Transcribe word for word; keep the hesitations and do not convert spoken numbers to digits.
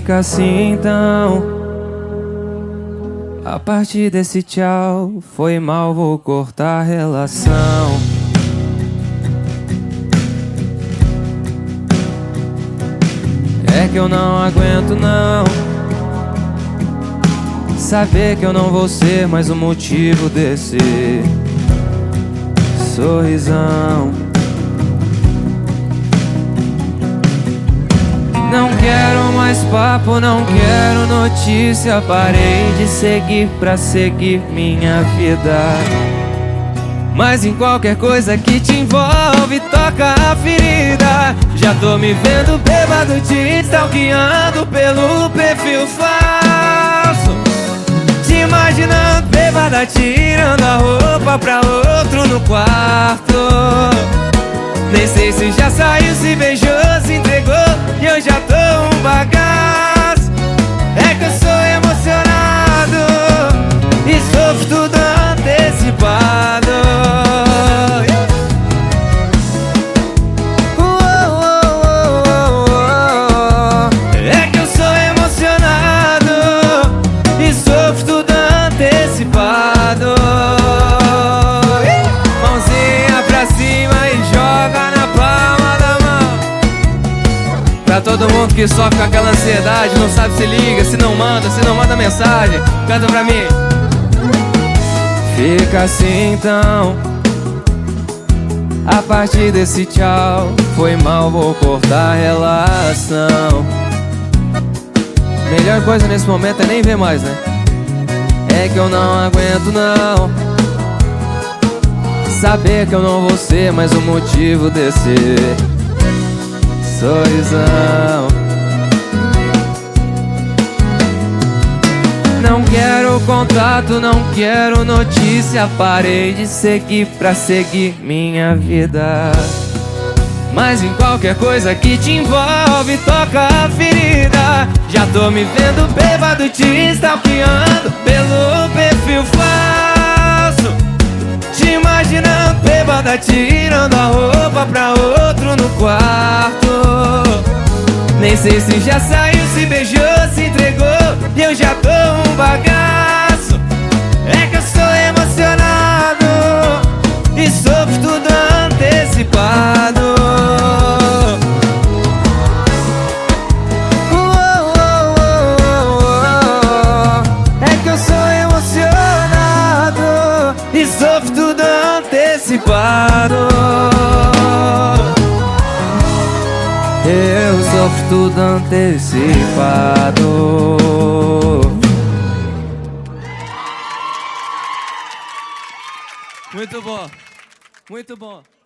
Fica assim então. A partir desse tchau, foi mal, vou cortar a relação. É que eu não aguento não saber que eu não vou ser mais o motivo desse sorrisão. Não quero mais papo, não quero notícia. Parei de seguir pra seguir minha vida. Mas em qualquer coisa que te envolve, toca a ferida. Já tô me vendo bêbado, te stalkeando pelo perfil falso. Te imaginando bêbada, tirando a roupa pra outro no quarto. Nem sei se já saiu, se beijou, se entregou, e eu já tô um bagaço. É que eu sou emocionado e sofro tudo antecipado. É que eu sou emocionado e sofro tudo antecipado. Mãozinha pra cima e joga na palma da mão. Pra todo mundo que sofre com aquela ansiedade, não sabe se liga, se não manda, se não manda mensagem, canta pra mim. Fica assim então. A partir desse tchau, foi mal, vou cortar a relação. Melhor coisa nesse momento é nem ver mais, né? É que eu não aguento não saber que eu não vou ser mais o motivo desse sorrisão. Não quero contato, não quero notícia. Parei de seguir pra seguir minha vida. Mas em qualquer coisa que te envolve, toca a ferida. Já tô me vendo bêbado, te stalkeando pelo perfil falso. Te imaginando bêbada, tirando a roupa pra outro no quarto. Nem sei se já saiu, se beijou, se entregou, e eu já tô um bagaço. É que eu sou emocionado e sofro tudo antecipado. É que eu sou emocionado e sofro tudo antecipado. Eu sofro tudo antecipado. Muito bom, muito bom.